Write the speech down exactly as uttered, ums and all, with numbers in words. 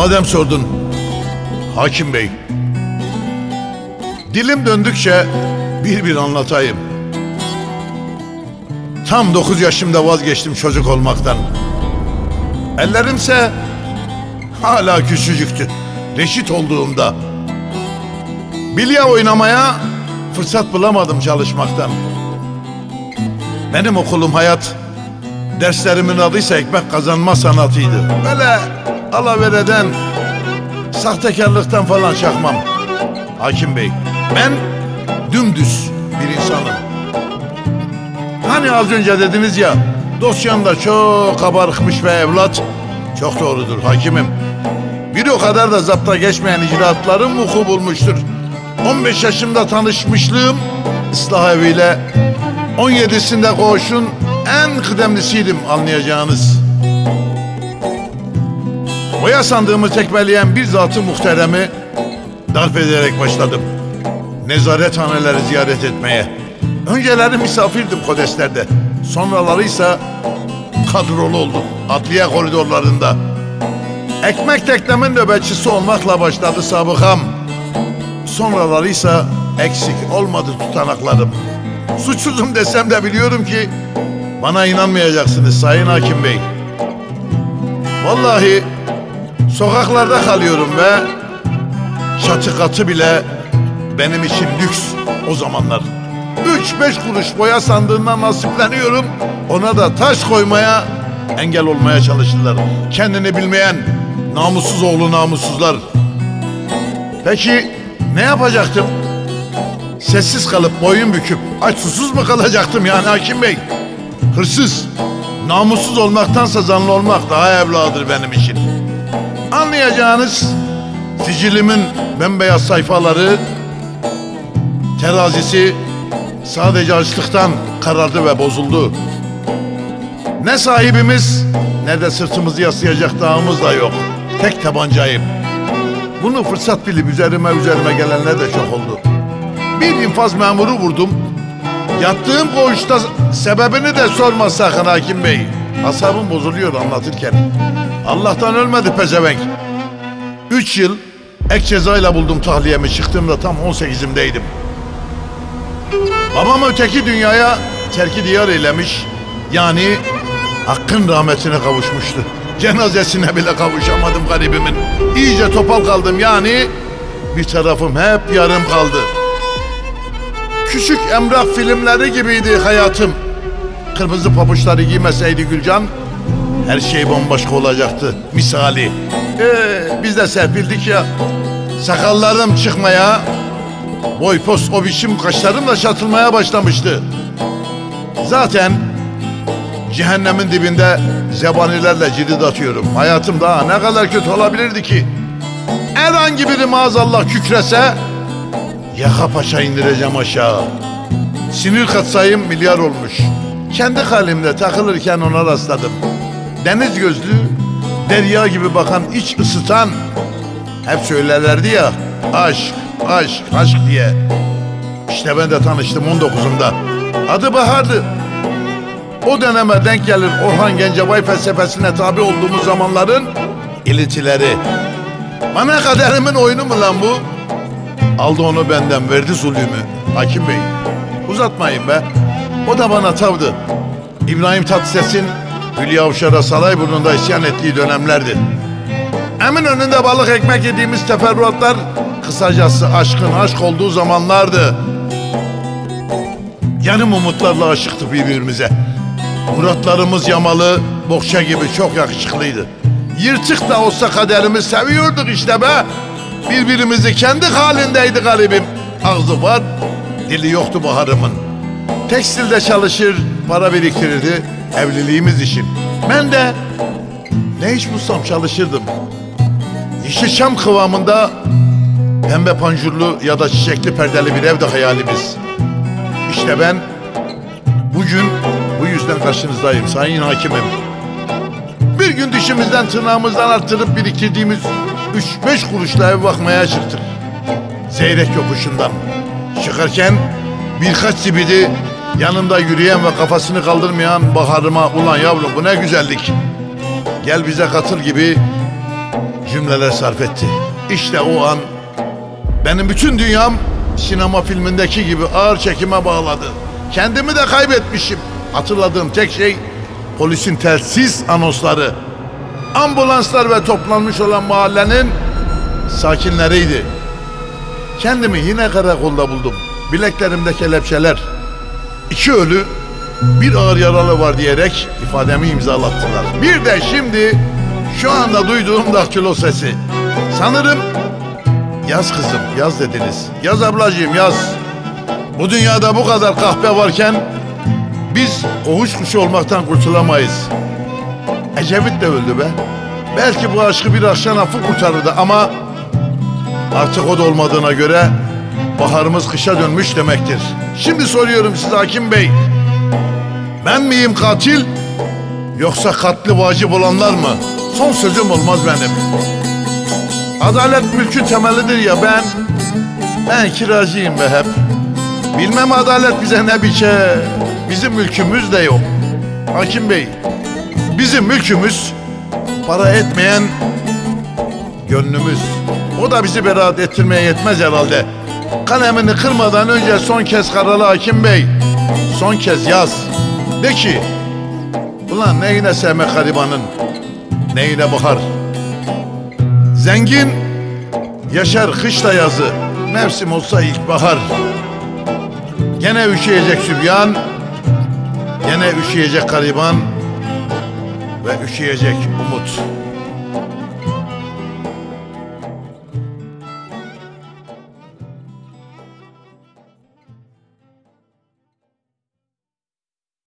Madem sordun hakim bey, dilim döndükçe bir bir anlatayım. Tam dokuz yaşımda vazgeçtim çocuk olmaktan. Ellerimse hala küçücüktü reşit olduğumda. Bilye oynamaya fırsat bulamadım çalışmaktan. Benim okulum hayat, derslerimin adıysa ekmek kazanma sanatıydı. Böyle alavereden, sahtekarlıktan falan çakmam hakim bey. Ben dümdüz bir insanım. Hani az önce dediniz ya, dosyamda çok kabarıkmış ve evlat. Çok doğrudur hakimim. Bir o kadar da zapta geçmeyen icraatlarım vuku bulmuştur. on beş yaşımda tanışmışlığım ıslah eviyle, on yedisinde koğuşun en kıdemlisiydim anlayacağınız. Boya sandığımı tekmeleyen bir zat-ı muhteremi darp ederek başladım nezarethaneleri ziyaret etmeye. Önceleri misafirdim kodeslerde, sonraları ise kadrolu oldum adliye koridorlarında. Ekmek teknemin nöbetçisi olmakla başladı sabıkam. Sonraları ise eksik olmadı tutanaklarım. Suçsuzum desem de biliyorum ki bana inanmayacaksınız sayın hakim bey. Vallahi sokaklarda kalıyorum ve çatı katı bile benim için lüks o zamanlar. Üç beş kuruş boya sandığından nasipleniyorum. Ona da taş koymaya engel olmaya çalıştılar. Kendini bilmeyen namussuz oğlu namussuzlar. Peki ne yapacaktım? Sessiz kalıp boyun büküp aç susuz mu kalacaktım yani hakim bey? Hırsız, namussuz olmaktansa zanlı olmak daha evladır benim için. Anlayacağınız sicilimin bembeyaz sayfaları, terazisi sadece açlıktan karardı ve bozuldu. Ne sahibimiz ne de sırtımızı yaslayacak dağımız da yok. Tek tabancayım. Bunu fırsat bilip üzerime üzerime gelenler de çok oldu. Bir infaz memuru vurdum. Yattığım koğuşta sebebini de sorma sakın hakim bey. Asabım bozuluyor anlatırken. Allah'tan ölmedi pezevenk. Üç yıl ek cezayla buldum tahliyemi. Çıktığımda tam on sekizimdeydim. Babam öteki dünyaya terki diyar eylemiş. Yani hakkın rahmetine kavuşmuştu. Cenazesine bile kavuşamadım garibimin. İyice topal kaldım yani. Bir tarafım hep yarım kaldı. Küçük emrah filmleri gibiydi hayatım. Kırmızı pabuçları giymeseydi Gülcan, her şey bambaşka olacaktı misali. Ee, biz de serpildik ya. Sakallarım çıkmaya, boy pos o biçim kaşlarım da çatılmaya başlamıştı. Zaten cehennemin dibinde zebanilerle cirit atıyorum. Hayatım daha ne kadar kötü olabilirdi ki? Herhangi biri maazallah kükrese yaka paça indireceğim aşağı. Sinir katsayım milyar olmuş. Kendi halimde takılırken ona rastladım. Deniz gözlü, derya gibi bakan, iç ısıtan. Hep söylerlerdi ya, aşk, aşk, aşk diye. İşte ben de tanıştım on dokuzumda. Adı Bahar'dı. O döneme denk gelir Orhan Gencebay felsefesine tabi olduğumuz zamanların ilintileri. Bana kaderimin oyunu mu lan bu? Aldı onu benden, verdi zulümü. Hakim bey, uzatmayın be. O da bana tavdı. İbrahim Tatlıses'in Hülya Avşar'a Sarayburnu'nda isyan ettiği dönemlerdi. Eminönü'nde balık ekmek yediğimiz teferruatlar, kısacası aşkın aşk olduğu zamanlardı. Yarım umutlarla aşıktık birbirimize. Muratlarımız yamalı, bohça gibi çok yakışıklıydı. Yırtık da olsa kaderimiz seviyorduk işte be. Birbirimizi kendi halindeydi garibim. Ağzı var, dili yoktu Bahar'ımın. Tekstilde çalışır, para biriktirirdi evliliğimiz için. Ben de ne iş bulsam çalışırdım. Yeşilçam kıvamında pembe panjurlu ya da çiçekli perdeli bir evde hayalimiz. İşte ben bugün bu yüzden karşınızdayım sayın hakimim. Bir gün dişimizden tırnağımızdan arttırıp biriktirdiğimiz üç beş kuruşla ev bakmaya çıktık. Zeyrek yokuşundan. Çıkarken birkaç zibidi yanımda yürüyen ve kafasını kaldırmayan Bahar'ıma, ulan yavrum bu ne güzellik, gel bize katıl gibi cümleler sarf etti. İşte o an benim bütün dünyam sinema filmindeki gibi ağır çekime bağladı. Kendimi de kaybetmişim. Hatırladığım tek şey polisin telsiz anonsları, ambulanslar ve toplanmış olan mahallenin sakinleriydi. Kendimi yine karakolda buldum. Bileklerimde kelepçeler. İki ölü, bir ağır yaralı var diyerek ifademi imzalattılar. Bir de şimdi şu anda duyduğum daktilo sesi. Sanırım yaz kızım, yaz dediniz. Yaz ablacığım, yaz. Bu dünyada bu kadar kahpe varken biz koğuş kuşu olmaktan kurtulamayız. Ecevit de öldü be. Belki bu aşkı bir akşam affı kurtarırdı ama artık o da olmadığına göre baharımız kışa dönmüş demektir. Şimdi soruyorum size hakim bey. Ben miyim katil yoksa katli vacip olanlar mı? Son sözüm olmaz benim. Adalet mülkün temelidir ya ben. Ben kiracıyım be hep. Bilmem adalet bize ne biçer. Bizim mülkümüz de yok. Hakim bey, bizim mülkümüz para etmeyen gönlümüz. O da bizi beraat ettirmeye yetmez herhalde. Kalemini kırmadan önce son kez kararlı hakim bey. Son kez yaz. De ki, ulan neyine sevmek garibanın, neyine bakar. Zengin yaşar kışla yazı, mevsim olsa ilkbahar. Gene üşüyecek sübyan, gene üşüyecek gariban ve üşüyecek umut.